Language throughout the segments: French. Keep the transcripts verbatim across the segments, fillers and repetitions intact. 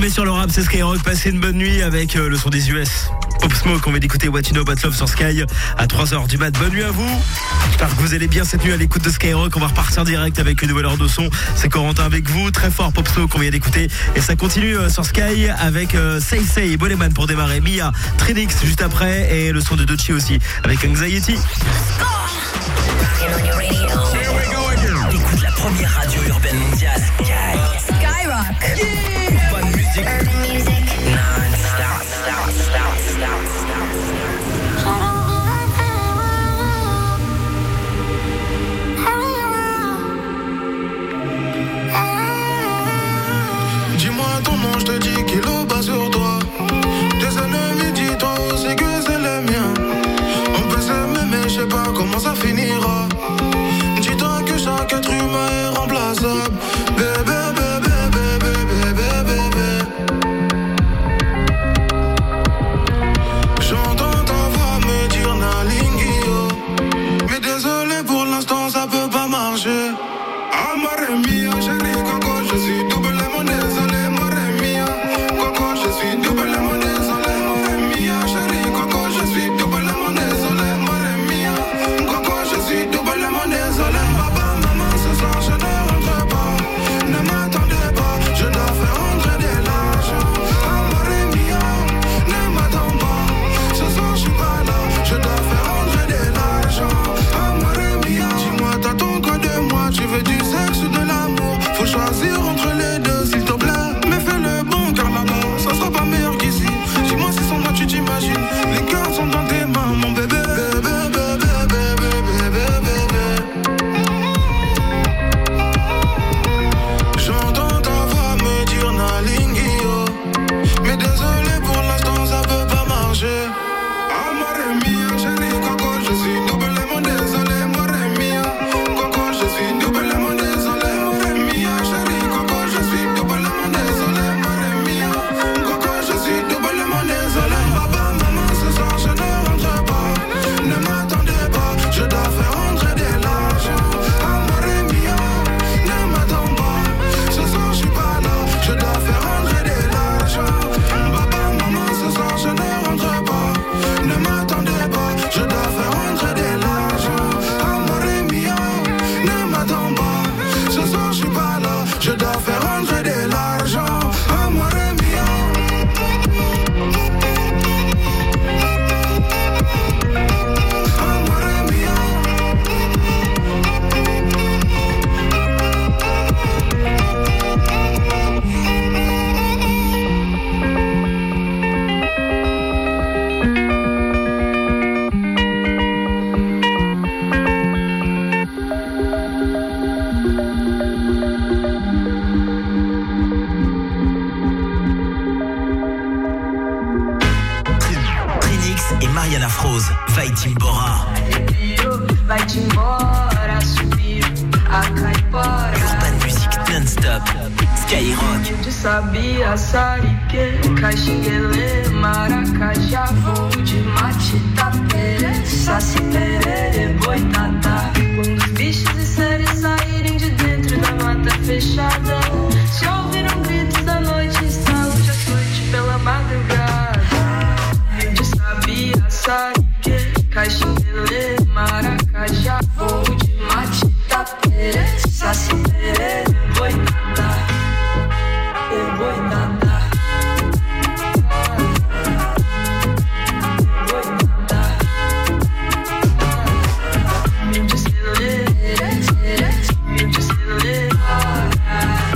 met sur le rap, c'est Skyrock. Passez une bonne nuit avec euh, le son des U S. Pop Smoke, on va d'écouter What You Know About Love sur Sky à trois heures du mat. Bonne nuit à vous. J'espère que vous allez bien cette nuit à l'écoute de Skyrock. On va repartir direct avec une nouvelle heure de son. C'est Corentin avec vous. Très fort Pop Smoke qu'on vient d'écouter. Et ça continue euh, sur Sky avec euh, Say Say et Boleman pour démarrer. Mia, Trinix juste après. Et le son de Dochi aussi avec Anxiety. Écoute la première radio urbaine mondiale. Sky. Skyrock. Yeah. Bonne musique. Non-stop, stop, stop, stop, Dis-moi ton nom, je te dis qu'il est au bas sur toi. Tes ennemis, dis-toi aussi que c'est les miens. On peut s'aimer, mais je sais pas comment ça finira. Dis-toi que chaque être humain est remplaçable. Bébé, bébé, bébé, bébé, bébé. J'entends ta voix me dire Nalingio. Mais désolé pour l'instant, ça peut pas marcher. Amore mia, chérie Coco, je suis doublement désolé. Amore mia, Coco, je suis doublement désolé. Amore mia, chérie Coco, je suis doublement désolé. Amore mia, Coco, je suis doublement désolé. Papa, maman, ce soir je ne rentre pas. Ne m'attendez pas, je dois faire rentrer de l'argent. Amore mia, ne m'attends pas. Ce soir je suis pas là, je dois faire rentrer de l'argent. Amore mia, dis-moi t'attends quoi de moi? Tu veux du sexe ou de l'amour? Faut choisir entre les deux s'il te plaît. Mais fais le bon car là-bas ça sera pas meilleur qu'ici. Dis-moi si sans moi tu t'imagines. Les cœurs sont dans tes mains mon bébé. Bébé, bébé, bébé, bébé, bébé. J'entends ta voix me dire Nalingio. Mais désolé pour l'instant ça peut pas marcher. Amore mia, chérie Coco, je suis doublement désolé. Amore mia, Coco, je suis doublement désolé. Amore mia, chérie Coco, je suis doublement désolé. Amore mia, Coco, je suis doublement désolé. Papa, maman, ce soir je ne rentre pas. Ne m'attendez pas, je dois faire rentrer de l'argent. Amore mia, ne m'attends pas. Ce soir je suis pas là, je dois faire rentrer de l'argent. Papa, maman, ce soir je ne rentre pas. Ne m'attendez pas, je dois faire rentrer de l'argent. Amore mia, ne m'attends pas. Ce soir je suis pas là, je dois faire rentrer de l'argent. Amore mia. Amore mia. Trinix et Mariana Froze. Vai-te embora. Vai-te embora, subir a caipora. Urban music non-stop. Skyrock. De sabia, sarique, caxinguele, maracajá. Vou de mate, tapere, saci, perere, boitatá. Quando os bichos e seres saírem de dentro da mata fechada, se ouviram gritos da noite, instalo de açoite pela madrugada. De sabia, sarique, caxinguele, maracajá. Vou de mate, tapere, saci, perere, boitatá. Eu vou nadar. Vou nadar. Me descelere, me descelere.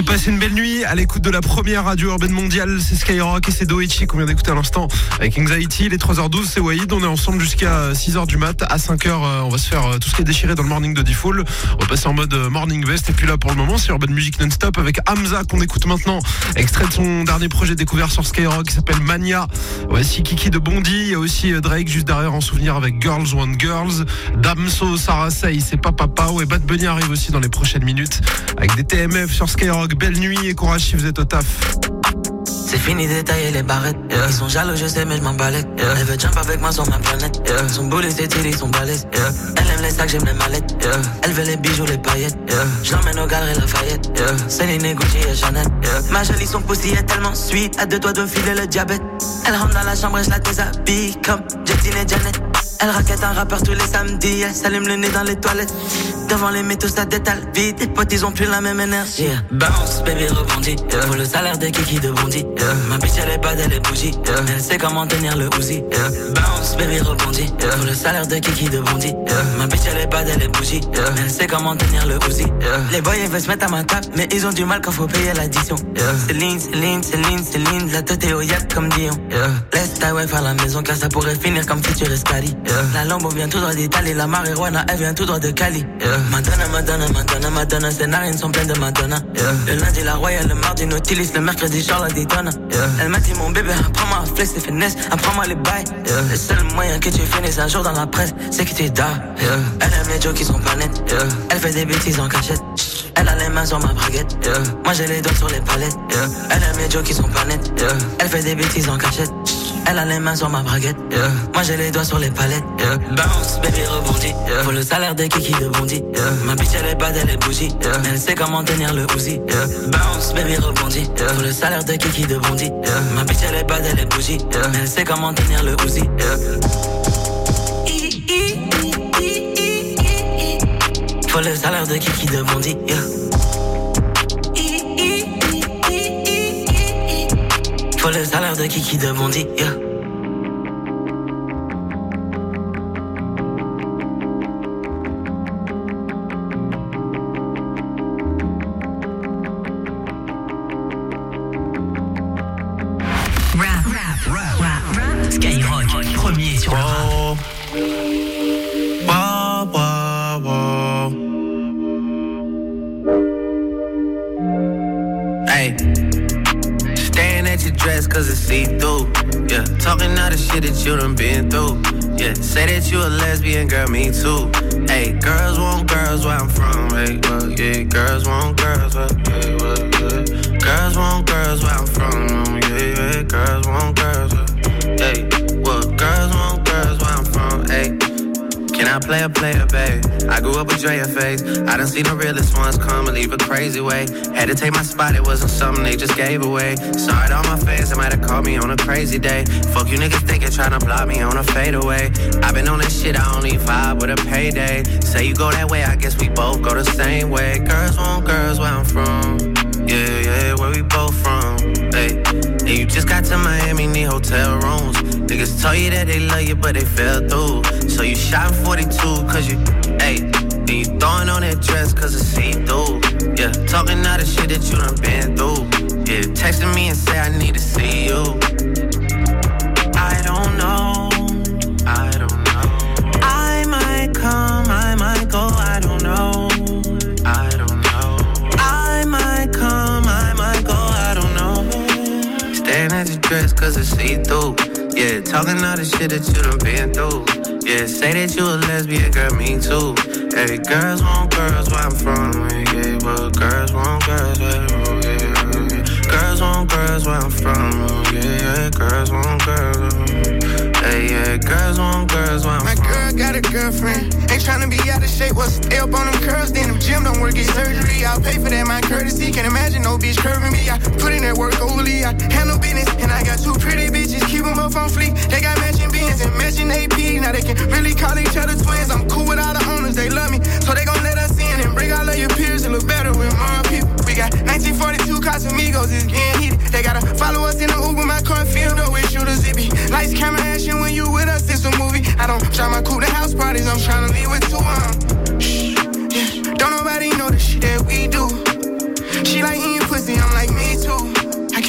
Et passez une belle nuit à l'écoute de la première radio urbaine mondiale. C'est Skyrock et c'est Doechi qu'on vient d'écouter à l'instant avec Anxiety. Les trois heures douze, c'est Wahid. On est ensemble jusqu'à six heures du mat. À cinq heures, on va se faire tout ce qui est déchiré dans le morning de Default. On va passer en mode morning vest. Et puis là, pour le moment, c'est Urban Music non-stop avec Hamza qu'on écoute maintenant. Extrait de son dernier projet découvert sur Skyrock qui s'appelle Mania. Voici Kiki de Bondy. Il y a aussi Drake juste derrière en souvenir avec Girls Want Girls. Damso, Sarah Say, c'est Papa Pao. Et Bad Bunny arrive aussi dans les prochaines minutes avec des T M F sur Skyrock. Belle nuit et courage si vous êtes au taf. C'est fini de tailler les barrettes, yeah. Ils sont jaloux, je sais, mais je m'en balais, yeah. Elle veut jump avec moi sur ma planète, yeah. Son boulet, c'est tiré, son balèze, yeah. Elle aime les sacs, j'aime les mallettes, yeah. Elle veut les bijoux, les paillettes, yeah. Je l'emmène au galeries Lafayette, yeah. Céline, Gucci et Chanel, yeah. Ma jolie, son pussy est tellement sweet, à deux doigts de filer le diabète. Elle rentre dans la chambre et je la déshabille comme Jetine et Janet. Elle raquette un rappeur tous les samedis, elle s'allume le nez dans les toilettes. Devant les métaux, ça détale vite. Les potes, ils ont plus la même énergie. Yeah. Bounce, baby, rebondit. Yeah. Pour le salaire de Kiki de Bondy. Yeah. Ma bitch, elle est bad, elle est bougie. Yeah. Elle sait comment tenir le Uzi. Yeah. Bounce, baby, rebondit. Yeah. Pour le salaire de Kiki de Bondy. Yeah. Ma bitch, elle est bad, elle est bougie. Yeah. Elle sait comment tenir le Uzi. Yeah. Les boys, ils veulent se mettre à ma table, mais ils ont du mal quand faut payer l'addition. Yeah. Céline, Céline, Céline, Céline. La tête est au yacht comme Dion. Yeah. Laisse ta wife à la maison, car ça pourrait finir comme Future Escali. Yeah. La Lambo vient tout droit d'Italie. La marijuana, elle vient tout droit de Cali. Yeah. Madonna, Madonna, Madonna, Madonna, ses narines sont pleines de Madonna. Yeah. Le lundi, la Royale, le mardi, Nautilus, le mercredi, Charlotte Daytona. Yeah. Elle m'a dit, mon bébé, apprends-moi à flex et finesse, apprends-moi les bails. Yeah. Le seul moyen que tu finisses un jour dans la presse, c'est que tu dors. Yeah. Elle aime les jokes qui sont pas nets. Yeah. Elle fait des bêtises en cachette. Elle a les mains sur ma braguette. Yeah. Moi, j'ai les doigts sur les palettes. Yeah. Elle aime les jokes qui sont pas nets. Yeah. Elle fait des bêtises en cachette. Elle a les mains sur ma braguette, yeah. Moi j'ai les doigts sur les palettes, yeah. Bounce, baby rebondit, yeah. Pour le salaire de Kiki de Bondy, yeah. Ma bitch elle est bad, elle est bougie, yeah. Elle sait comment tenir le Uzi, yeah. Bounce, baby rebondit, yeah. Pour le salaire de Kiki de Bondy, yeah. Ma bitch elle est bad, elle est bougie, yeah. Elle sait comment tenir le Uzi, yeah. Pour le salaire de Kiki de Bondy, yeah. Pour le salaire de Kiki de Bondy, yeah. Rap, rap, rap, rap, rap. Skyrock, premier sur le rap. Wow, wow, wow. Hey. Staring at your dress cause it's see-through. Yeah, talking all the shit that you done been through. Yeah, say that you a lesbian, girl, me too. Hey, girls want girls where I'm from. Hey, well, yeah, girls want girls where, yeah, well, yeah. Girls want girls where I'm from. Yeah, yeah, girls want girls where, hey, well, girls want girls where I'm from. Hey, can I play a player, babe? I grew up with Drea face. I done seen the realest ones come and leave a crazy way. Had to take my spot, it wasn't something they just gave away. Sorry to all my fans, they might have called me on a crazy day. Fuck you niggas thinking, tryna block me on a fadeaway. I been on that shit, I only vibe with a payday. Say you go that way, I guess we both go the same way. Girls want girls where I'm from. Yeah, yeah, where we both from. Hey, and you just got to Miami, need hotel rooms. Niggas tell you that they love you, but they fell through. So you shot forty-two, cause you, hey, and you throwing on that dress, cause it's see-through. Yeah, talking all the shit that you done been through. Yeah, texting me and say I need to see you. I don't know, I don't know. I might come, I might go, I don't know. I don't know. I might come, I might go, I don't know. Staring at your dress, cause it's see-through. Yeah, talking all the shit that you done been through. Yeah, say that you a lesbian, girl, me too. Hey, girls want girls where I'm from. Yeah, well, girls want girls where I'm from. Yeah, girls want girls where I'm from. Yeah, girls want girls. Hey, yeah, girls want girls where I'm My from. My girl got a girlfriend. Ain't tryna be out of shape. What's stay up on them curls? Then them gym don't work, get surgery. I'll pay for that, my courtesy. Can't imagine no bitch curving me. I put in that work overly. I handle business, and I got two pretty bitches. Keep them up on fleek. They got matching beans and matching A P. Now they can really call each other twins. I'm cool with all the owners, they love me. So they gon' let us in and bring all of your peers and look better with more people. We got nineteen forty-two Casamigos, it's getting heated. They gotta follow us in the Uber, my car filled up with shooters. It be lights, camera, action when you with us, it's a movie. I don't drive my coupe to house parties, I'm tryna leave with two um. Shh, yeah. Don't nobody know the shit that we do. She like eating pussy.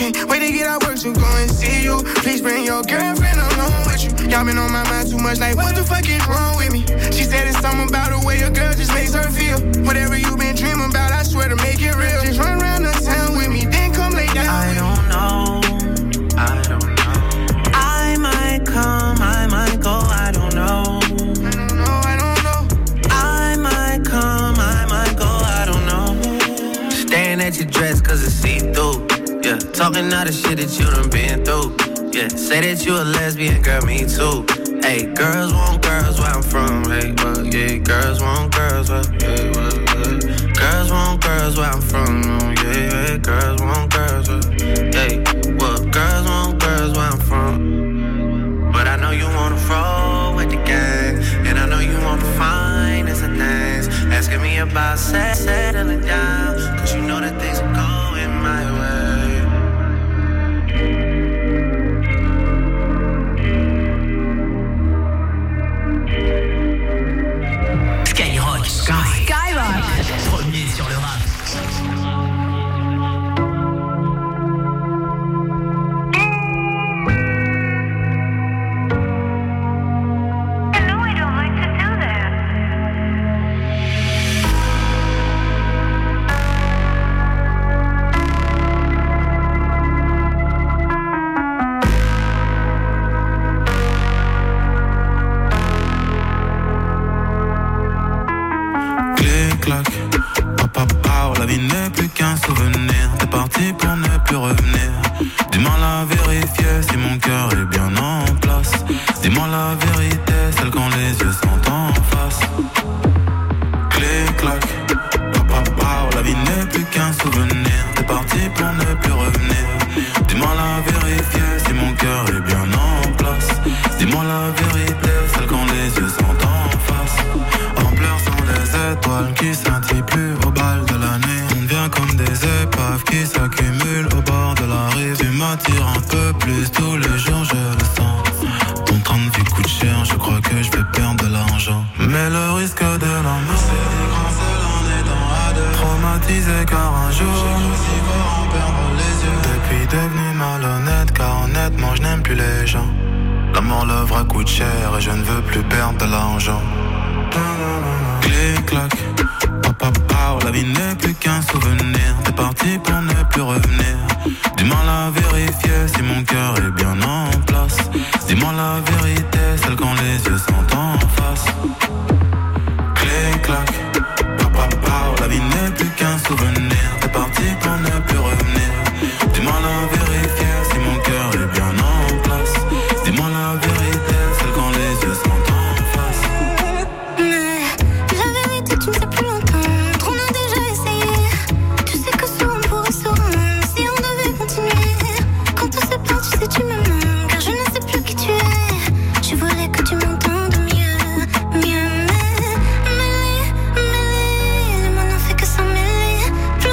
Can't wait to get out work to go and see you. Please bring your girlfriend along with you. Y'all been on my mind too much, like what the fuck is wrong with me? She said it's something about the way a girl just makes her feel. Whatever you been dreaming about, I swear to make it real. Just run around the town with me, then come lay down. I don't know, I don't know. I might come, I might go, I don't know. I don't know, I don't know. I might come, I might go, I don't know. Staring at your dress cause it's see-through. Yeah, talking all the shit that you done been through. Yeah, say that you a lesbian, girl, me too. Hey, girls want girls where I'm from. Hey, well, yeah, girls want girls where, yeah, well, yeah. Girls want girls where I'm from. Oh, yeah, yeah, girls want girls where, hey, well, girls want girls where I'm from. But I know you wanna roll with the gang, and I know you want the finest of things. Asking me about set, settling down, cause you know that things are going my way. Skyrock. Sky. Skyrock. Premier sur le rap. La vie n'est plus qu'un souvenir. T'es parti pour ne plus revenir. Dis-moi la vérité, si mon cœur est bien en place. Dis-moi la vérité, celle quand les yeux sont en face. Clic clac, papa pao. La vie n'est plus qu'un souvenir. T'es parti pour ne plus revenir. Dis-moi la vérité, si mon cœur est bien en place. Dis-moi la vérité, celle quand les yeux sont en face. En pleurs sont les étoiles qui scintillent plus au bal de la nuit. On devient comme des épaves qui s'accumulent au bord de la rive. Tu m'attires un peu plus tous les jours, je le sens. Ton train de vie coûte cher, je crois que je vais perdre de l'argent. Mais le risque de l'amour, c'est des grands seuls en étant à deux. Traumatisé car un jour, je me suis voir en perdre les yeux. Depuis devenu malhonnête, car honnêtement je n'aime plus les gens. L'amour, le vrai coûte cher et je ne veux plus perdre de l'argent. Clic clac, papa pao. La vie n'est plus qu'un souvenir. T'es parti pour ne plus revenir. Dis-moi la vérité, si mon cœur est bien en place. Dis-moi la vérité, celle quand les yeux sont en face. Clic clac, papa pao. La vie n'est plus qu'un souvenir. T'es parti pour ne plus revenir. Dis-moi la vérité, si mon cœur est bien en place. Dis-moi la vérité, celle quand les yeux sont en face. Mais la vérité, tu ne sais plus l'entendre. On a déjà essayé. Tu sais que souvent on pourrait se rendre si on devait continuer. Quand tout se perd, tu sais, tu me manques. Car je ne sais plus qui tu es. Je voudrais que tu m'entendes mieux, mieux. Mais, mêlé, mêlé, le monde n'en fait que s'en mêler. Plus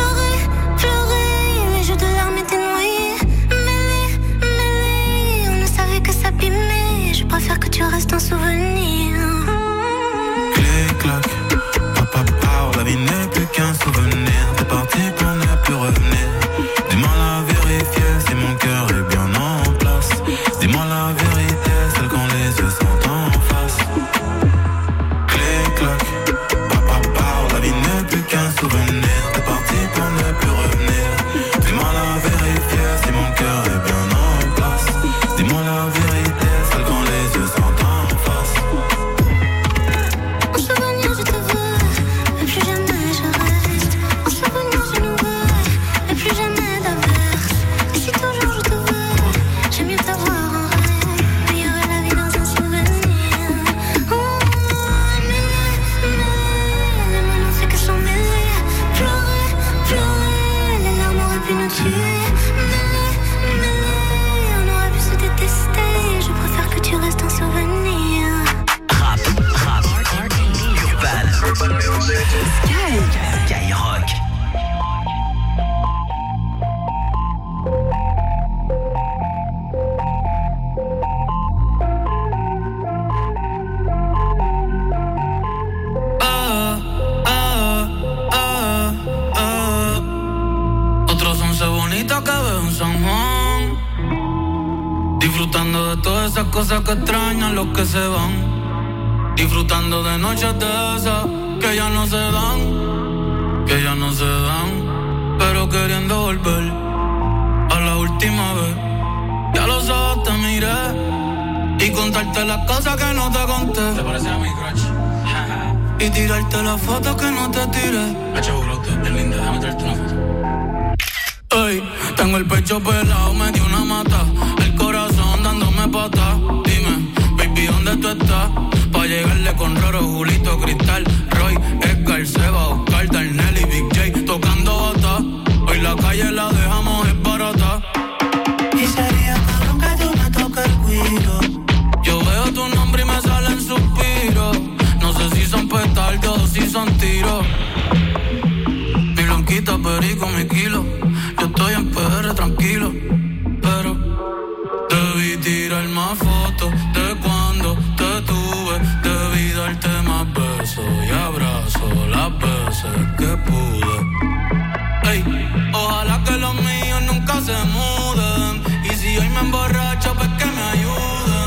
todas esas cosas que extrañan los que se van. Disfrutando de noches de esas que ya no se dan, que ya no se dan, pero queriendo volver a la última vez. Ya los ojos te miré y contarte las cosas que no te conté. Te parece a mi crush. Y tirarte las fotos que no te tiré. Hacho, brote, es linda, déjame traerte una foto. Ey, tengo el pecho pelado, me dio una mata. El corazón dándome patas. Dime, baby, ¿dónde tú estás? Pa' llegarle con Roro, Julito, Cristal, Roy, Edgar, Seba, Oscar, Darnell y Big J tocando bata. Hoy la calle la dejamos es barata. Y sería cabrón que tú me toques el cuido. Yo veo tu nombre y me salen suspiros. No sé si son petardos o si son tiros. Mi blanquita, perico, mi kilo. Yo estoy en P R tranquilo, pero debí tirar más fotos de cuando te tuve. Debí darte más besos y abrazos las veces que pude. Ey, ojalá que los míos nunca se muden. Y si hoy me emborracho, pues que me ayuden.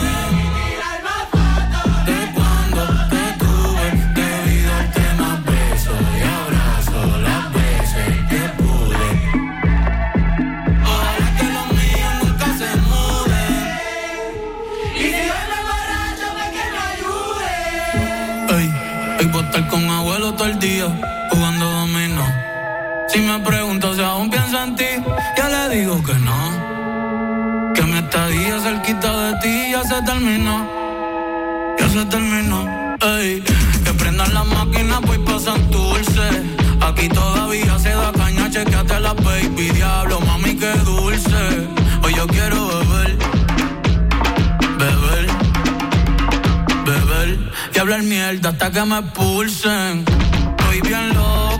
De cuando te tuve, debí darte más besos y abrazos las veces que pude. Ojalá que los míos nunca se muden. Y si hoy me emborracho, pues que me ayuden. Ey, ey, voy a estar con abuelo todo el día jugando dominó. Si me pregunto si aún pienso en ti, ya le digo que no. Que mi estadía cerquita de ti ya se terminó. Ya se terminó. Ey, que prendan las máquinas pues pasan dulce. Aquí todavía se da caña, chequeate la baby. Diablo, mami, qué dulce. Hoy yo quiero beber, beber, beber y hablar mierda hasta que me expulsen. Estoy bien loco.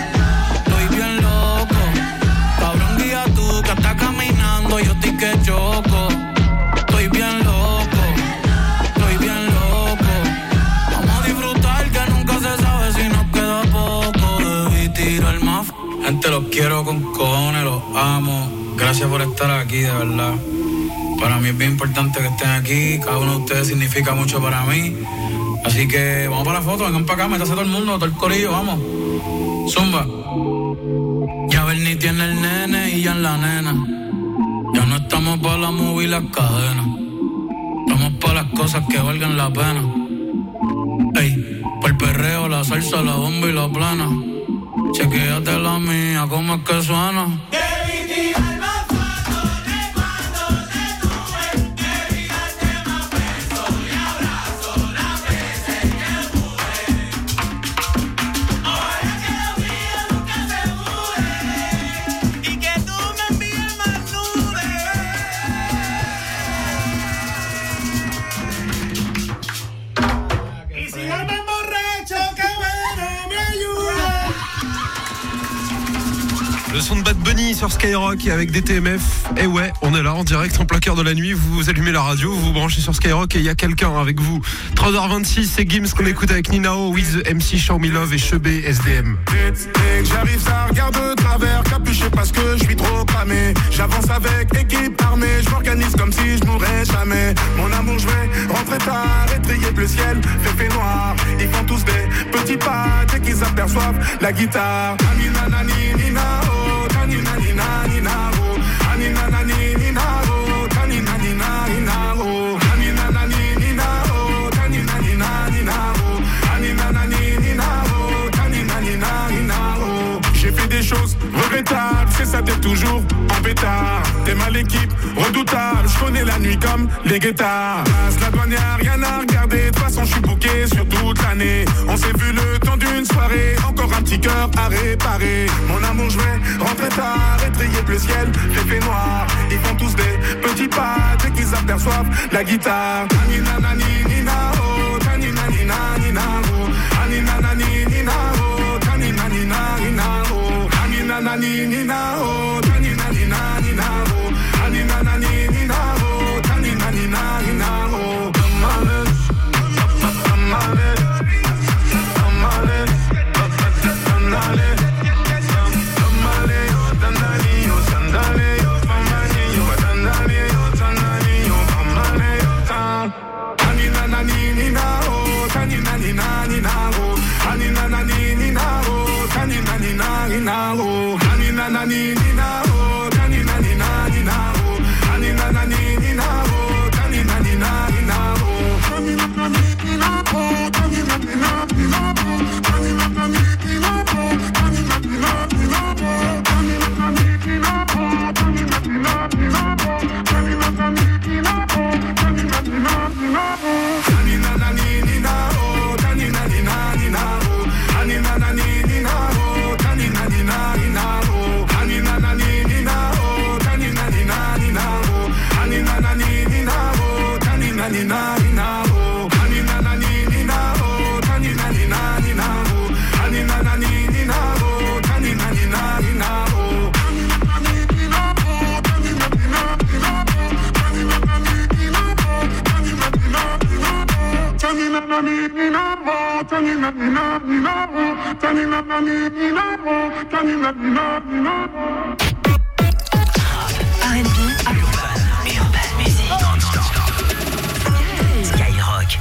Tú que estás caminando, yo estoy que choco. Estoy bien loco, estoy bien loco. Vamos a disfrutar que nunca se sabe si nos queda poco. Debí tirar más. Gente, los quiero con cojones, los amo. Gracias por estar aquí, de verdad. Para mí es bien importante que estén aquí. Cada uno de ustedes significa mucho para mí. Así que vamos para la foto, vengan para acá, métase todo el mundo, todo el corillo, vamos. Zumba. Ya Bernie tiene el nene y ya en la nena. Ya no estamos para la movie y las cadenas. Estamos para las cosas que valgan la pena. Ey, por el perreo, la salsa, la bomba y la plana. Chequéate la mía, cómo es que suena. Le son de Bad Bunny sur Skyrock avec D T M F. Et ouais, on est là en direct en plein cœur de la nuit. Vous allumez la radio, vous vous branchez sur Skyrock et il y a quelqu'un avec vous. trois heures vingt-six, c'est Gims qu'on écoute avec Ninao, Wiz, M C, Show Me Love et Chebé, S D M. J'arrive, ça regarde de travers, capuché parce que je suis trop cramé. J'avance avec équipe armée, je m'organise comme si je mourrais jamais. Mon amour, je vais rentrer tard, étrier bleu ciel, fait fait noir. Ils font tous des petits pas dès qu'ils aperçoivent la guitare. Anina, nani, ninao, tanina, nina, ninao. Anina, nani, ninao, tanina, nina, ninao. Anina, nani, ninao, tanina, nina, ninao. Anina, nani, ninao, tanina, nina, ninao. J'ai fait des choses regrettables, c'est ça t'es toujours en pétard. T'es mal équipe, redoutable, je connais la nuit comme les guettards. La douane y'a rien à regarder, de toute façon je suis bouqué sur toute l'année. On s'est vu le temps d'une soirée, encore un petit cœur à réparer. Mon amour, je vais rentrer tard, étrier bleu ciel, fait fait noir. Ils font tous des petits pas dès qu'ils aperçoivent la guitare. Anina, nani, ninao, tanina, nina, ninao. Anina, nani, ninao, tanina, nina, ninao. Anina, nani, ninao, tanina, nina, ninao. Anina, nani, ninao, tanina, nina, ninao. Amale, amale, amale, amale. Sandale, yo, sandale, yo, sandale, yo, sandale, yo, sandale, yo, and B, Urban, Urban Music, non-stop. Skyrock.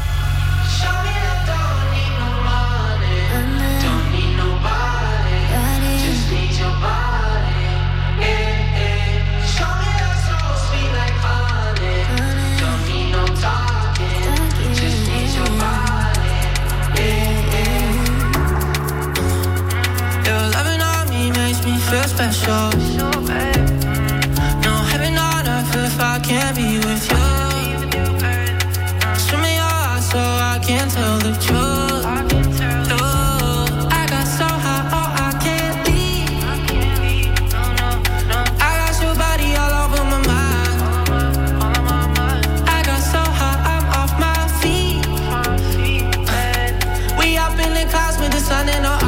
Feel special. No heaven on earth if I can't be with you. Show me your eyes so I can tell the truth. Ooh, I got so high, oh I can't leave. I got your body all over my mind. I got so high, I'm off my feet. We up in the clouds with the sun in our eyes.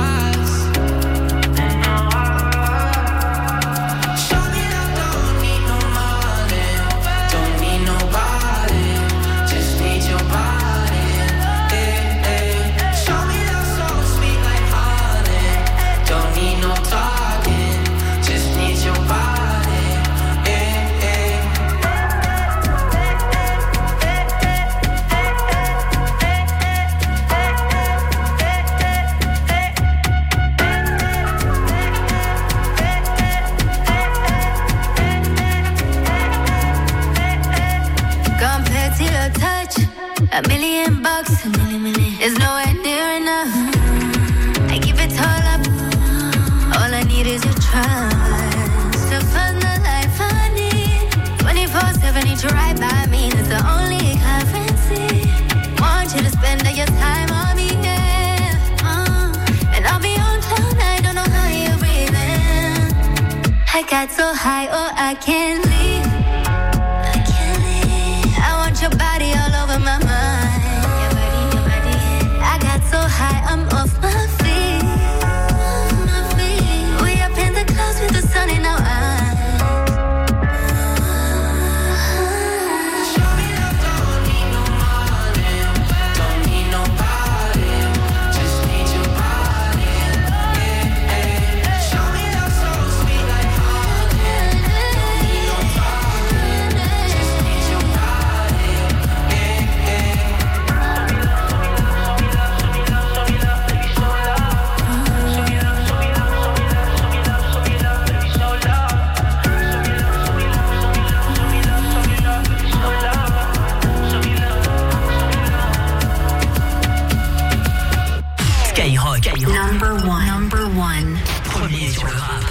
A million bucks is nowhere near enough. I give it all up. All I need is your trust to find the life I need. twenty-four seven, need you right by me. That's the only currency. Want you to spend all your time on me, yeah. Uh, and I'll be on cloud nine. Don't know how you're breathing. I got so high, oh I can't leave. I can't leave. I want your body all over my mind. So high, I'm off my feet. Off my feet. We up in the clouds with the sun in our eyes. Show me that don't need no money, don't need nobody, just need your body. Yeah, yeah. Show me that so sweet like honey, don't need no talking, just need your body. Yeah, yeah. Skyrock, number one, number one, premier sur le rap.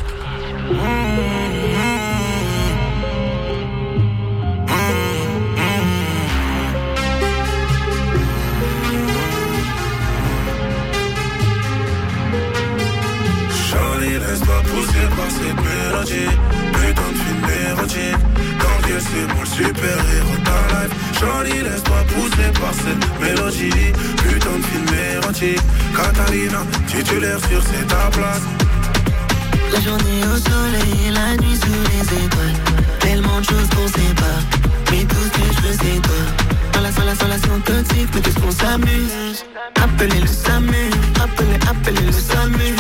Charlie, laisse-toi pousser par cette mélodie. Putain de film érotique. Tant que c'est moi le super-héros de ta life. Charlie, laisse-toi pousser par cette mélodie. Putain de film érotique. Catalina, titulaire sur c'est ta place. La journée au soleil et la nuit sous les étoiles. Tellement de choses qu'on sait pas, mais tout ce que je veux c'est toi. Dans la seule relation toxique, mais qu'est-ce qu'on s'amuse. Appelez le SAMU, appelez, appelez le SAMU.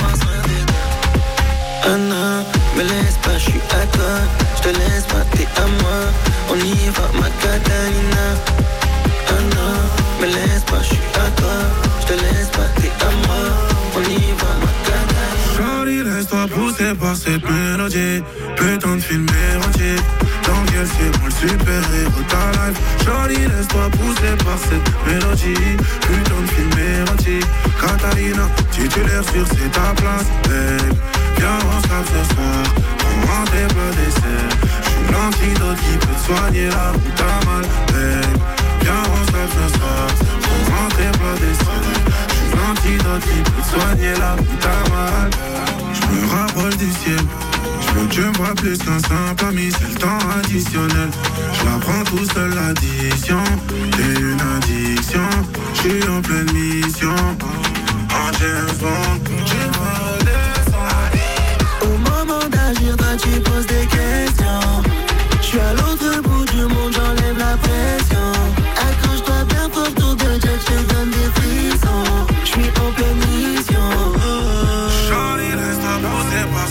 Ah non, me laisse pas, je suis à toi. Je te laisse pas, t'es à moi. On y va, ma Catalina. Ah non, me laisse pas, je suis à toi. Je te laisse pas, t'es à moi. On y va, ma Catalina. Charlie, laisse-toi pousser par cette mélodie. Putain de film érotique. Dans quel c'est moi le super-héros de ta life. Charlie, laisse-toi pousser par cette mélodie. Putain de film érotique. Catalina, titulaire sur c'est ta place, babe. Viens, on s'appe ce soir. Prends tes plats dessert. J'suis l'antidote qui peut soigner là où t'as mal, babe. Viens, on s'appe ce soir. Prends tes plats dessert. J'suis l'antidote qui peut soigner là où t'as mal. J'me rapproche du ciel. J'veux que tu me vois plus qu'un simple ami. C'est le temps additionnel. J'la prends tout seul l'addition. T'es une addiction. J'suis en pleine mission. En James Bond. J'ai pas redescendre. Au moment d'agir, toi tu poses des questions. J'suis à l'autre bout du monde, j'enlève la pression. Accroche-toi bien fort, tour de jet, j'te donne des frissons. J'suis en pleine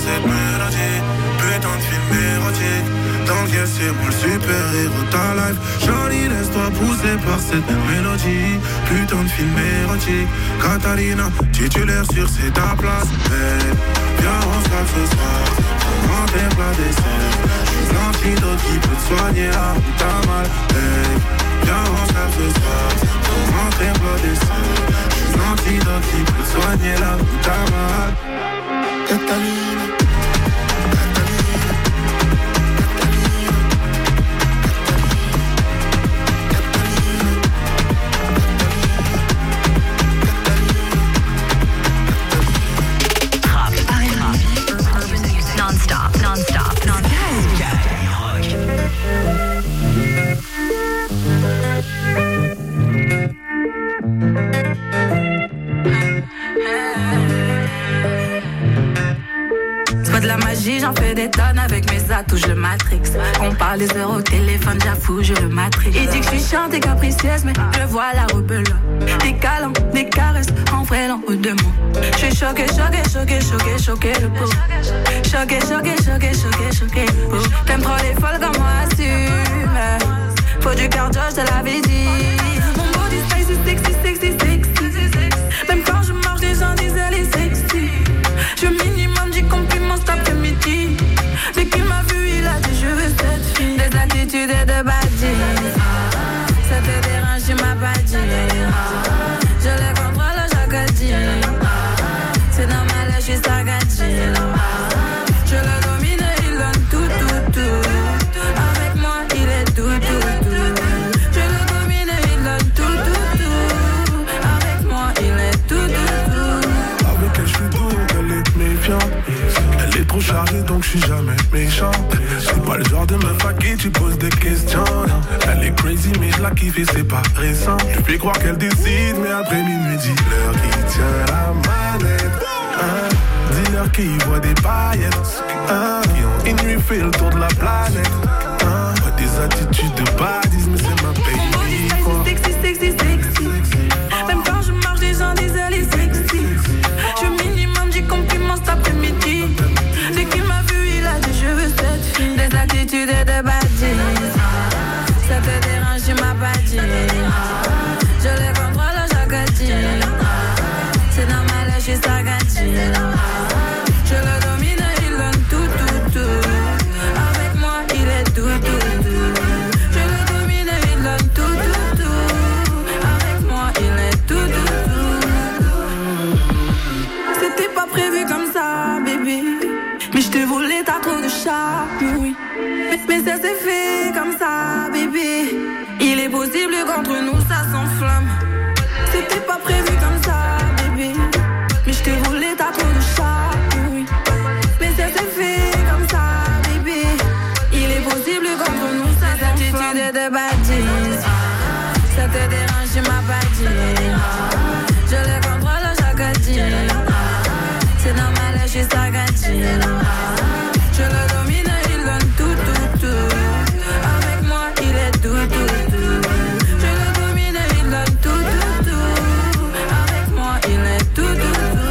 cette mélodie. Putain de film érotique. Dans le ciel c'est moi le super-héros ta life. Johnny laisse-toi pousser par cette mélodie. Putain de film érotique. Catalina, titulaire sur c'est ta place. Hey, viens on se ce soir. Prends tes plats dessert. J'suis l'antidote qui peut te soigner là où t'as mal. Hey, viens on se ce soir. Prends tes plats dessert. J'suis l'antidote qui peut te soigner là où t'as mal. Catalina. Non-stop, non-stop, non-stop. C'est pas de la magie, j'en fais des tonnes avec mes atouts, je le matrix. On parle des heures au téléphone, j'avoue, je le matrix. Il dit que je suis chiante et capricieuse, mais je vois la rebelle. Des câlins, des caresses, en vrai l'en haut de moi. Je suis choquée, choquée, choquée, choquée, choquée le pot. Choquée, choquée, choquée, choquée, choquée le pot. T'aimes trop les folles comme moi, assume. Faut du cardio, je te l'avais dit. Mon body spicy, sexy, sexy, sexy. Même quand je marche, les gens disent elle est sexy. Je minimum du compliment cet après-midi. Dès qu'il m'a vu, il a dit je veux cette fille. Des attitudes et de badges. Ça te dérange, tu m'as pas dit. Je les contrôle chaque dit. C'est normal, je suis sagati. Je le domine, il donne tout, tout, tout. Avec moi, il est tout, tout, tout. Je le domine, il donne tout, tout, tout. Avec moi, il est tout, tout, tout. Avec elle, je suis doux, elle est méfiante. Elle est trop chargée, donc je suis jamais méchant. C'est pas le genre de meuf à qui tu poses des questions. Elle est crazy, mais je la kiffe et c'est pas récent. Je fais croire qu'elle décide, mais après minuit, dis-leur qui tient la manette. Hein? Dis-leur qui voit des paillettes. Hein? Qui ont une nuit fait le tour de la planète. Hein? Pas des attitudes de badis, mais c'est ma baby. Mon body sexy, sexy, sexy. Même quand je marche, les gens disent elle est sexy. Je minimum du compliment cet après-midi. Dès qu'il m'a vu, il a dit je veux cette fille. Des attitudes et de badges. Ça te dérange, tu m'as pas dit. Je les contrôle chaque dit. C'est normal, je suis sagati. Je le domine, il donne tout, tout, tout. Avec moi, il est tout, tout, tout. Je le domine, il donne tout, tout, tout. Avec moi, il est tout, tout, tout. C'était pas prévu comme ça, bébé. Mais je te voulais, t'as trop de charme, oui. Mais, mais ça s'est fait comme ça, bébé. Il est possible qu'entre nous ça s'enflamme. C'était pas prévu comme ça, bébé. Mais je te voulais, t'as trop de charme, oui. Mais ça s'est fait comme ça, bébé. Il est possible qu'entre nous ça s'enflamme. Attitude de badges. Ça te dérange, tu m'as pas dit. Je les contrôle chaque dit. C'est normal, je suis sagati. Je le domine, il donne tout, tout, tout. Avec moi, il est tout, tout, tout. Je le domine, il donne tout, tout, tout. Avec moi, il est tout, tout, tout.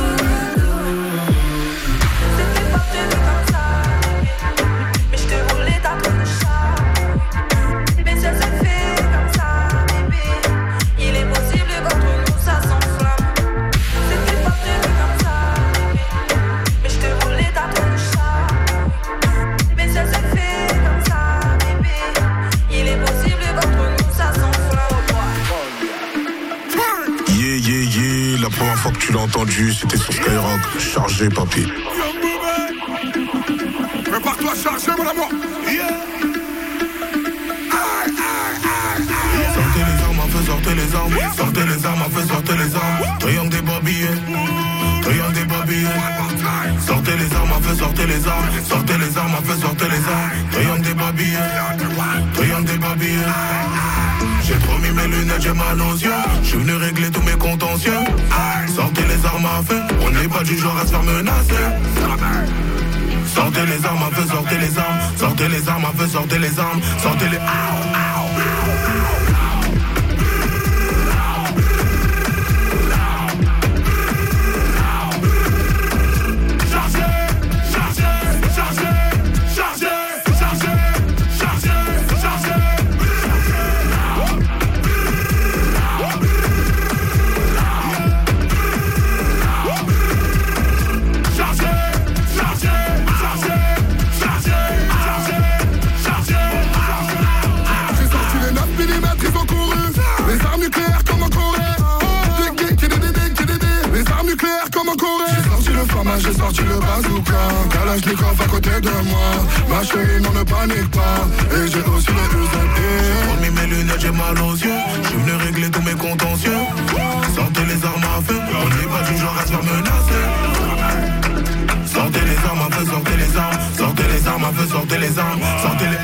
C'était pas prévu comme ça. Mais je te voulais, t'as trop de charme. Mais ça s'est fait comme ça, bébé. Il est possible qu'entre nous ça s'enflamme. C'était pas prévu comme ça. Mais je te voulais, t'as trop de charme. Mais ça s'est fait comme ça, bébé. Il est possible qu'entre nous ça s'enflamme. Yeah, yeah, yeah. La première fois que tu l'as entendu, c'était sur Skyrock. Chargé, papy. Prépare-toi à charger, mon amour. Yeah. Sortez les armes, fait sortez les armes. Sortez les armes, fait sortez les armes. Triangle des babillés. Triangle des babillés. Sortez les armes, fait sortez les armes. Sortez les armes, fait sortez les armes. Triangle des babillés. Triangle des babillés. J'ai promis mes lunettes, j'ai mal aux yeux. Je suis venu régler tous mes contentieux. Sortez les armes à feu. On n'est pas du genre à se faire menacer. Sortez les armes à feu, sortez les armes. Sortez les armes à feu, sortez les armes. Sortez les... Chargez, chargez. main j'ai sorti le bazooka. Calage les coffres à côté de moi. Ma chérie non ne panique pas. Et j'ai aussi le U Z P. Hormis mes lunettes j'ai mal aux yeux. Je suis venu régler tous mes contentieux. Sortez les armes à feu. On n'est pas du genre à se faire menacer. Sortez les armes à feu, sortez les armes. Sortez les armes à feu, sortez les armes. Sortez les...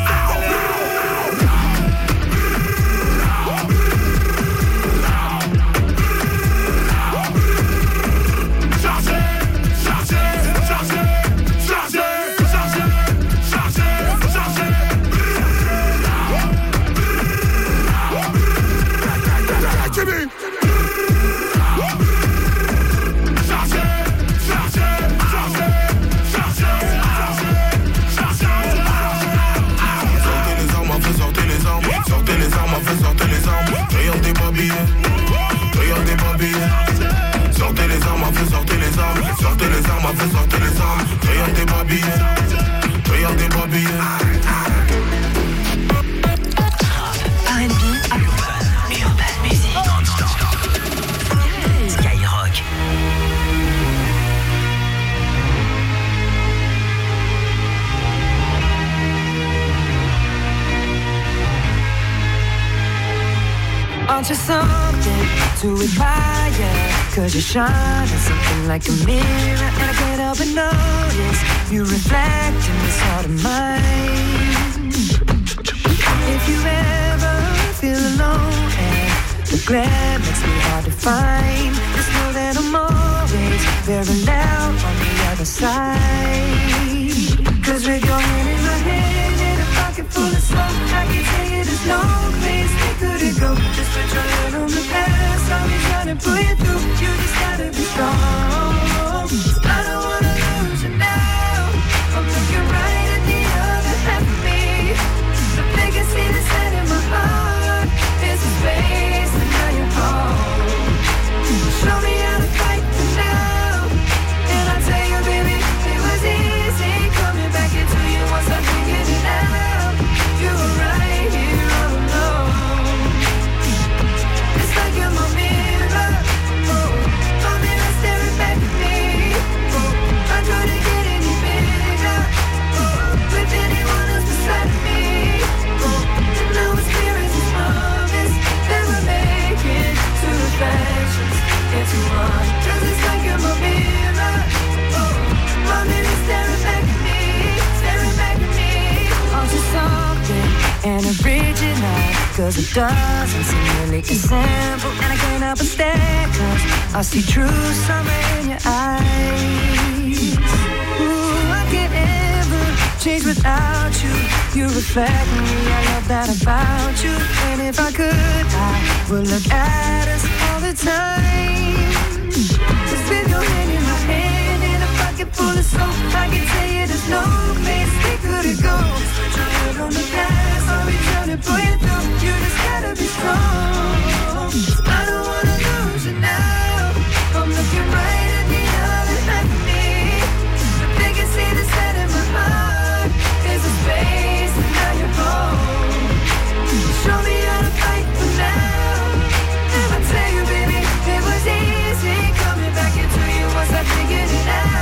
Sortez les armes à feu, sortez les armes. Sortez les armes à feu, sortez les armes. Rayon des babillés, rayon des babillés. R and B, Urban, Urban Music, non-stop. Skyrock. Aren't you something to admire? Cause you shine as something like a mirror. And I can't help but notice you reflect in this heart of mine. If you ever feel alone and the glare makes me hard to find, just know that I'm always very loud on the other side. Cause with your hand in my hand and a pocket full of smoke, I can tell you there's no place we couldn't go. Just put your hand on the past, I'll be trying to pull you through. You just gotta be strong. I don't wanna lose you now. I'm looking right at the other half of me. The biggest see the set in my heart is a space and now you're home. Show me how to fight for now. And I tell you baby, it was easy coming back into you once I figured it out. You were right here all alone. It's like you're my mirror. Oh, my mirror staring back at me. Oh, I couldn't get any bigger. Oh, with anyone else beside me. Oh, and now it's clear as this love is that we're making two reflections into one. Cause it's like you're my mirror. Oh, my mirror staring back at me, staring back at me. Aren't you something and original? Cause it doesn't seem really as simple. And I can't help but stare cause I see true summer in your eyes. Ooh, I can't ever change without you. You reflect me, I love that about you. And if I could, I would look at us all the time. Just with your hand in my hand and a pocket full of soap, I can tell you there's no place we couldn't go. Just put your head on the gas, I'll be trying to pull you through. You just gotta be strong. I don't wanna lose you now. I'm looking right at the other half of me. The biggest see the set in my heart is a space and now you're home. Show me how to fight for now. And I tell you baby, it was easy coming back into you once I figured it out.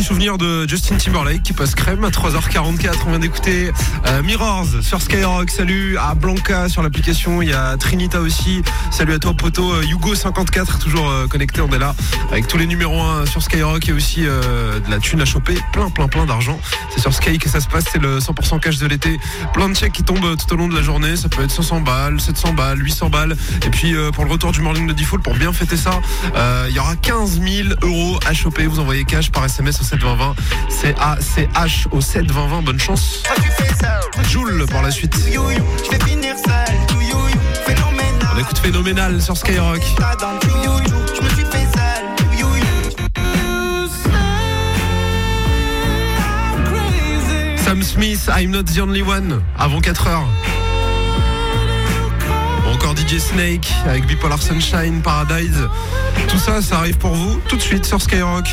petit souvenir de Justin Timberlake qui passe crème à trois heures quarante-quatre. On vient d'écouter euh, Mirrors sur Skyrock. Salut à Blanca sur l'application. Il y a Trinita aussi. Salut à toi poto. euh, Hugo cinquante-quatre toujours euh, connecté. On est là avec tous les numéros un sur Skyrock et aussi euh, de la thune à choper. Plein plein plein d'argent. C'est sur Sky que ça se passe. C'est le cent pour cent cash de l'été. Plein de chèques qui tombent tout au long de la journée. Ça peut être cinq cents balles, sept cents balles, huit cents balles. Et puis euh, pour le retour du morning de Default, pour bien fêter ça, euh, il y aura quinze mille euros à choper. Vous envoyez cash par S M S au sept vingt vingt. C A C H au sept vingt vingt. Bonne chance. Joule par la suite. On écoute Phénoménal sur Skyrock. Sam Smith, I'm Not the Only One, avant quatre heures. Encore D J Snake avec Bipolar Sunshine, Paradise. Tout ça, ça arrive pour vous tout de suite sur Skyrock.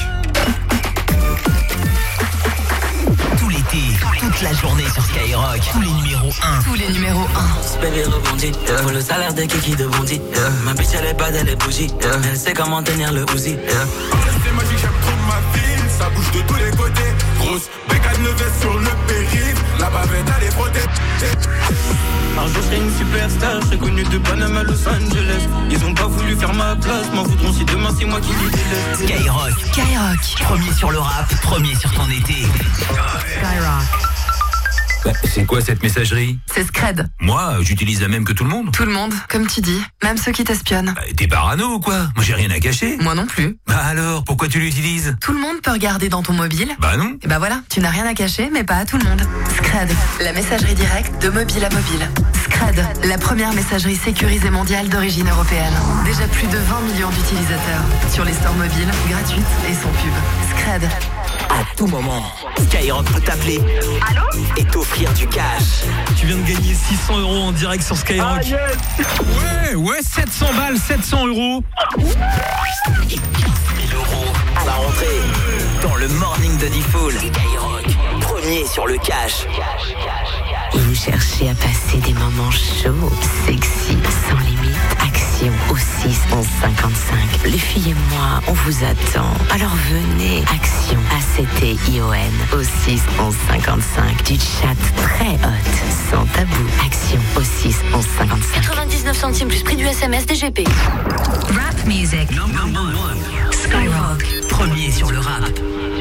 Tout l'été, toute la journée sur Skyrock. Tous les numéros un. Tous les numéros un. Baby rebondit, yeah. Pour le salaire de Kiki de Bondi, yeah. Ma bitch elle est bad, elle est bougie, yeah. Elle sait comment tenir le Uzi, yeah. C'est magique, j'aime trop ma ville. Ça bouge de tous les côtés. Grosse bécane de veste sur le périph'. La bavette elle est protégée. Un jour je serai une superstar, je serai connu de Panama à Los Angeles. Ils ont pas voulu faire ma place, m'en voudront si demain c'est moi qui les délaisse. Skyrock, Skyrock, premier sur le rap, premier sur ton été. Skyrock. Bah, c'est quoi cette messagerie? C'est Scred. Moi, j'utilise la même que tout le monde. Tout le monde, comme tu dis, même ceux qui t'espionnent. Bah, t'es parano ou quoi? Moi j'ai rien à cacher. Moi non plus. Bah alors, pourquoi tu l'utilises? Tout le monde peut regarder dans ton mobile. Bah non. Et bah voilà, tu n'as rien à cacher, mais pas à tout le monde. Scred, la messagerie directe de mobile à mobile. Scred, la première messagerie sécurisée mondiale d'origine européenne. Déjà plus de vingt millions d'utilisateurs. Sur les stores mobiles, gratuites et sans pub. Scred. À tout moment, Skyrock peut t'appeler. Allô? Et t'offrir du cash. Tu viens de gagner six cents euros en direct sur Skyrock. Ah, yes. Ouais, ouais, sept cents balles, sept cents euros. Et quinze mille euros à la rentrée. Dans le morning de Default. Skyrock, premier sur le cash. Vous cherchez à passer des moments chauds, sexy, sans limite. Action au six onze cinquante-cinq. Les filles et moi, on vous attend. Alors venez. Action A C T I O N au six onze cinquante-cinq. Du chat très hot, sans tabou. Action au six onze cinquante-cinq. quatre-vingt-dix-neuf centimes plus prix du S M S D G P. Rap music. Number one. Skyrock, premier sur le rap.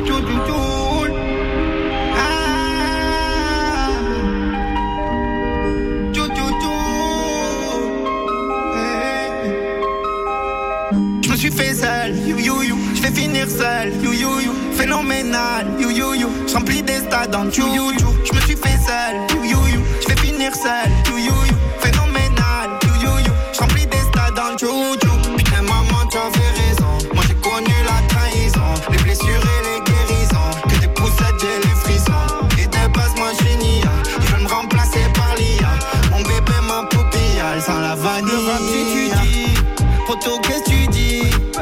Je suis fait seul, you you you, je vais finir seul, you you you, phénoménal, you you you, je remplis des stades en you you you, je me suis fait seul, you you you, je vais finir seul, you you you, phénoménal, you you you, je remplis des stades en you you. Putain maman tu avais raison, moi j'ai connu la trahison, les blessures et les guérisons, que des poussettes j'ai les frissons, et de base moi je suis nia, ils veulent me remplacer par l'I A, mon bébé ma poupille, sans la vanille. Le rap tu dis, poto qu'est-ce que tu dis?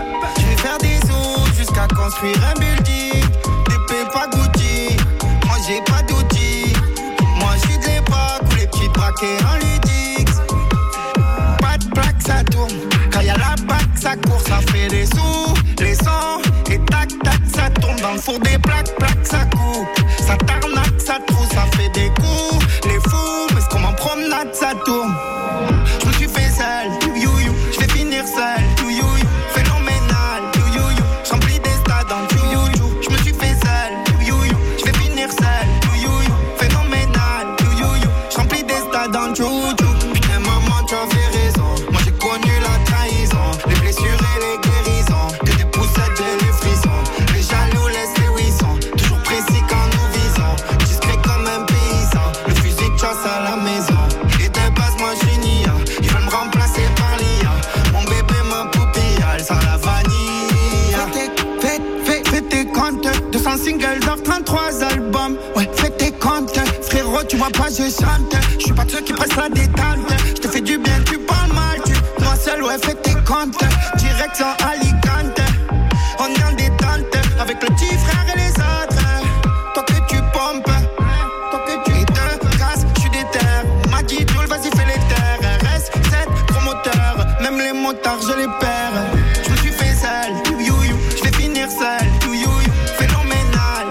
Jusqu'à construire un building, des pépas Gucci. Moi j'ai pas d'outils, moi je suis de l'époque où les petits braquets en ludix. Pas de plaque ça tourne, quand y'a la bac ça court, ça fait des sous, les sons, et tac tac ça tourne dans le four des plaques, plaques ça coupe, ça tarnaque, ça trouve, ça fait des coups, les fous, mais ce qu'on m'en promenade ça tourne. Je me suis fait seul, you you you, je vais finir seul, you you you, phénoménal, you you you, je remplis des stades en you you you, je me suis fait seul, you you you, je vais finir seul, you you you, phénoménal, you you you, je remplis des stades en you you. Putain maman tu avais raison, moi j'ai connu la trahison, les blessures et les guérisons, que des poussettes j'ai les frissons, les jaloux laissent les wissons, toujours précis quand nous visons, discret comme un paysan, le fusil de chasse à la maison, et de base moi je suis nia, ils veulent me remplacer par l'I A, mon bébé ma poupille, sans la vanille. Fais, fais, fais tes comptes, deux cents singles d'or, trente-trois albums, ouais fais tes comptes, frérot tu vois pas je chante, je suis pas de ceux qui pressent la détente, je te fais du bien tu parles mal, tu moi seul ouais fais tes comptes, direction Alicante, on est en détente, avec le petit frère et les autres, toi que tu pompes, toi que tu te casses, je suis déter, m'a dit Joule vas-y fais les terres, R S sept gros moteur, même les motards je les perds, je me suis fait seul, you you you, je vais finir seul, you you you, phénoménal,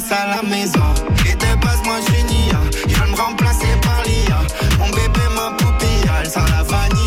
place à la maison. Et de base, moi je suis Nia. Ils veulent me remplacer par l'I A. Mon bébé, ma poupille, elle sent la vanille.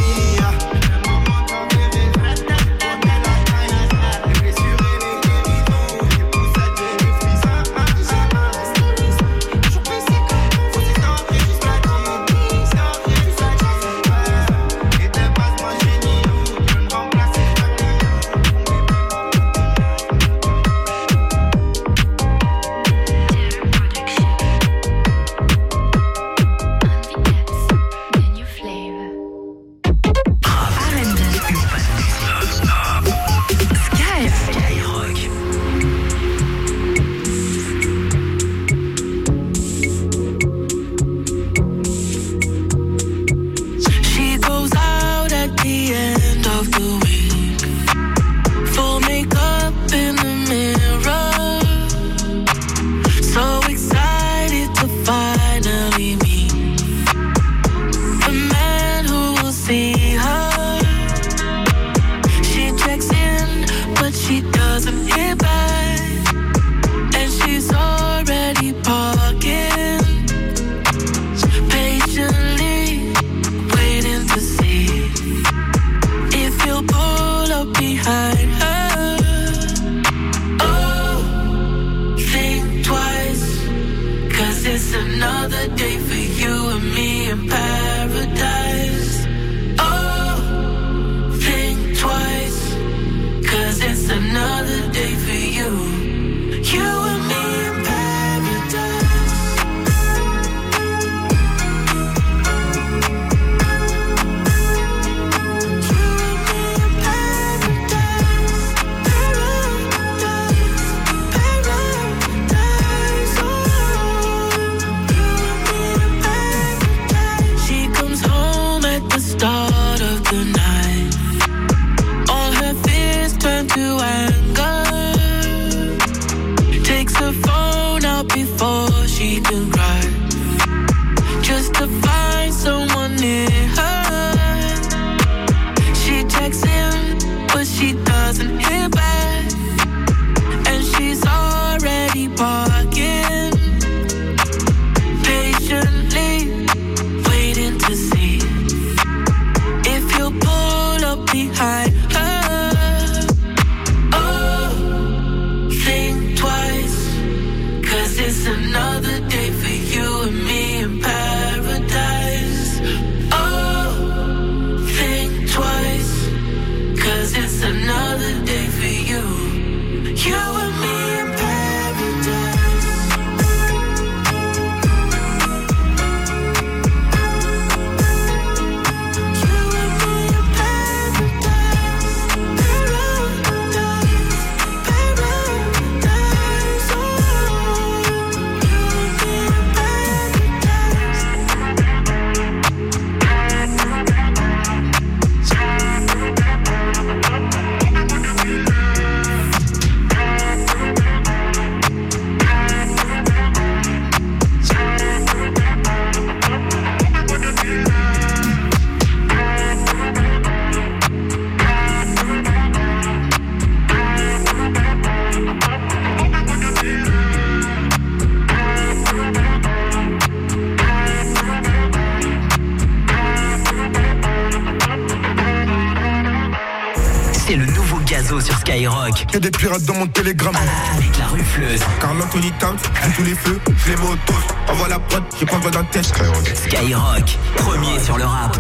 sur Skyrock. Que des pirates dans mon télégramme. Avec la rufleuse. Carl Anthony Towns, j'ai tous les feux, je les mets au toast. Envoie la prod, j'ai pas besoin d'un test. Skyrock. Skyrock, premier sur le rap.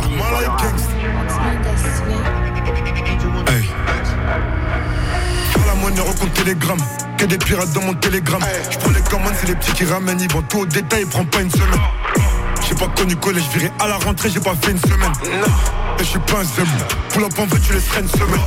Hey. Sur la monnaie, recompte télégramme. Que des pirates dans mon télégramme. Je prends les commandes, c'est les petits qui ramènent. Ils vendent tout au détail, ils prennent pas une semaine. J'ai pas connu collège, viré à la rentrée, j'ai pas fait une semaine. Et je suis pas un zèbre. Pour la pompe, tu laisserais une semaine.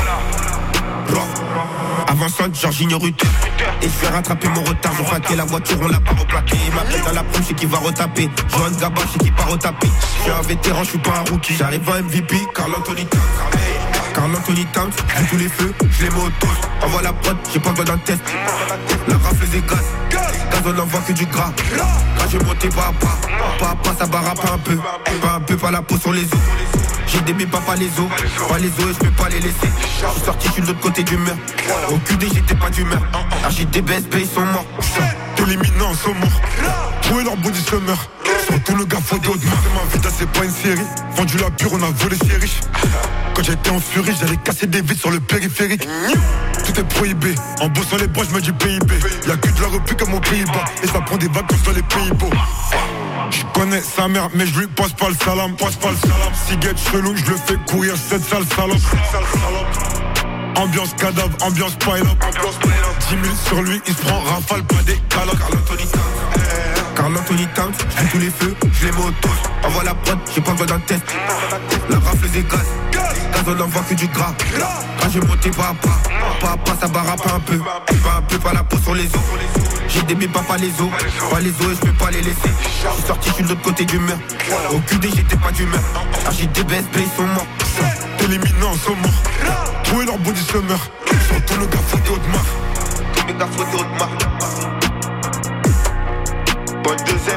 Avançante, Georgine Rutte. Et je vais rattraper mon retard. Je raquais la voiture, on l'a pas replaqué. Il m'appelle dans la prime, c'est qui va retaper. Johan Gabin, c'est qui pas retaper. Je suis un vétéran, je suis pas un rookie. J'arrive en M V P, Carl Anthony Towns. Carl Anthony Towns, j'ai tous les feux, je les mets au toast. Envoie la prod, j'ai pas besoin d'un test. La rafle des gaz, gaz Gaz on envoie que du gras. Quand j'ai monté pas à pas, pas à pas ça barrape un peu. Pas un peu, pas la peau sur les os. J'ai des bébés, pas les os. Pas les os et je peux pas les laisser. Je suis sorti, je suis de l'autre côté du mur. Au Q D j'étais pas d'humeur. R J D B S P ils sont morts. Tous les minants sont morts. Trouver leur body summer. Surtout le gars faut d'autres mains. C'est ma vida, c'est pas une série. Vendu la pure, on a volé, c'est riche. Quand j'étais en furie, j'allais casser des vitres sur le périphérique. Tout est prohibé, en bossant les bois, je me dis P I B. Y'a que de la repu comme aux Pays-Bas. Et ça prend des vacances dans les Pays-Bas. Je connais sa mère, mais je lui passe pas le salam. Passe pas le salam. Ciguette chelou, je le fais courir cette sale salope. Ambiance cadavre, ambiance pile-up. dix mille sur lui, il se prend rafale, pas des calottes. Carl Anthony Towns, Carl Anthony Towns, j'fais tous les feux, je les mets au toast. Envoie la prod, j'ai pas besoin d'un test. La rafle des gaz, gaz on envoie que du gras. Quand j'ai monté pas à pas, pas à pas ça barrape un peu. Pas un peu, pas la peau sur les os. J'ai des bébés, pas les os. Pas les os et je peux pas les laisser. J'suis sorti, j'suis de l'autre côté du mur. Au Q D j'étais pas d'humeur. R J D B S P ils sont morts. Tous les minants sont morts. Trouver leur body summer. Surtout le gars faut d'autres marques. Tous mes gars faut d'autres marques. Bonne deuxième.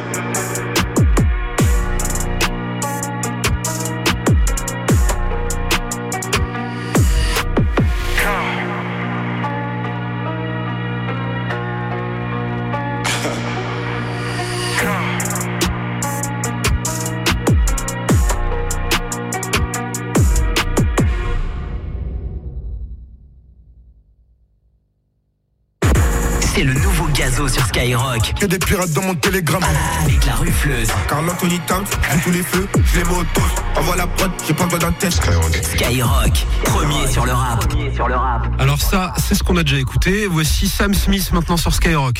C'est le nouveau Gazo sur Skyrock. Y'a des pirates dans mon télégramme. Avec la rufleuse. Carl Anthony Towns, j'ai tous les feux, je les mets au toast. Envoie la prod, j'ai pas besoin d'un test. Skyrock, premier sur le rap. Premier sur le rap. Alors ça, c'est ce qu'on a déjà écouté. Voici Sam Smith maintenant sur Skyrock.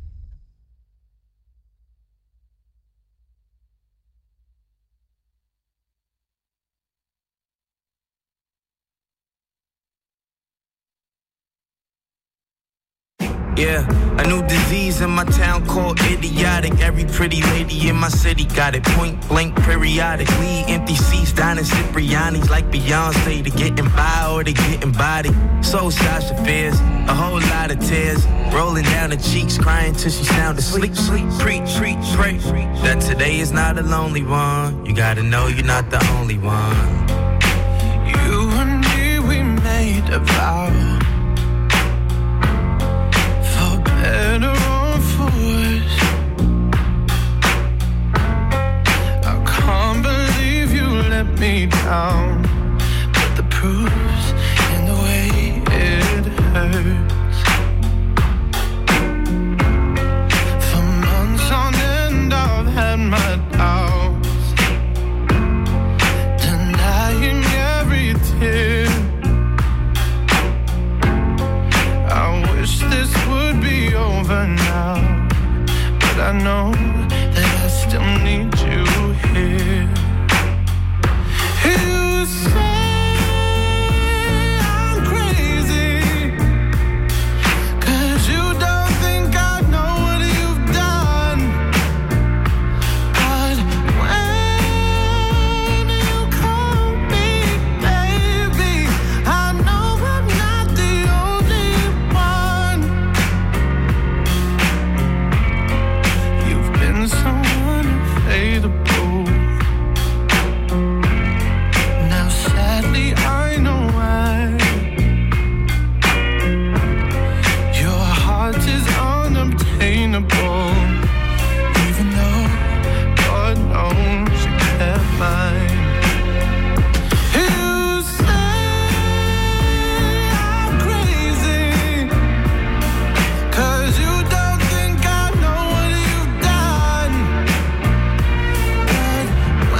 Yeah, a new disease in my town called idiotic. Every pretty lady in my city got it. Point blank, periodic. We empty seats down in Cipriani's like Beyonce. They getting by or they getting body. So Sasha fears, a whole lot of tears rolling down her cheeks, crying till she sound asleep. Sleep, preach, preach, pray that today is not a lonely one. You gotta know you're not the only one. You and me, we made a vow. Better or for worse, I can't believe you let me down. But the proof's in the way it hurts. For months on end I've had my doubts, denying every tear. I wish this would be over now, but I know that I still need you here. You say I'm crazy, 'cause you don't think I know what you've done. But when you call me baby, I know I'm not the only one. You've been so unavailable. Now sadly I know why. Your heart is unobtainable, even though God knows you kept mine. You say I'm crazy, 'cause you don't think I know what you've done. But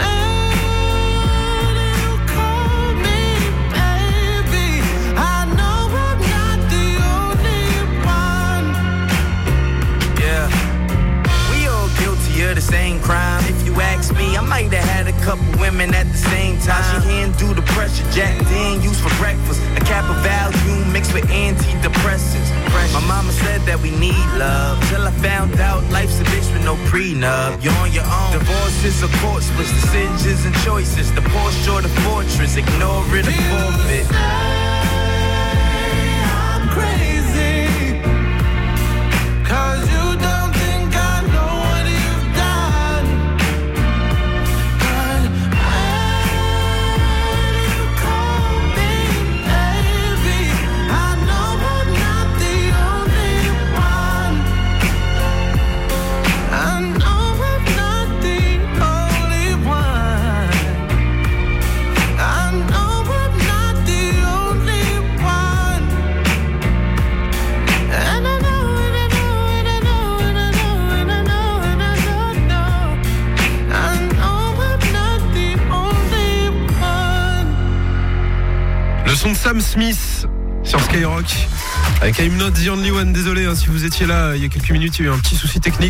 when you call me baby, I know I'm not the only one. Yeah, we all guilty of the same crime. If you ask me, I might have had a couple women at the same time. She handle the pressure, Jack then used for breakfast. A cap of value mixed with antidepressants. My mama said that we need love, till I found out life's a bitch with no prenup. You're on your own. Divorce is a court split, decisions and choices. The Porsche or the fortress, ignore it or forfeit. I'm crazy, 'cause you don't think Sam Smith sur Skyrock avec I'm Not The Only One. Désolé hein, si vous étiez là il y a quelques minutes, il y a eu un petit souci technique.